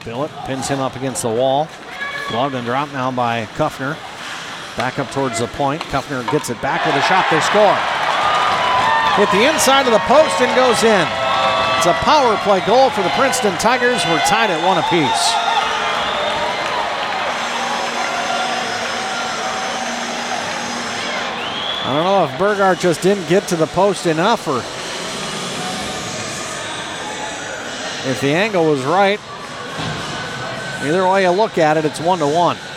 Billett pins him up against the wall. Gloved and dropped now by Kuffner. Back up towards the point. Kuffner gets it back with a shot. They score. Hit the inside of the post and goes in. It's a power play goal for the Princeton Tigers. We're tied at 1 apiece. I don't know if Burgart just didn't get to the post enough or if the angle was right. Either way you look at it, it's 1-1.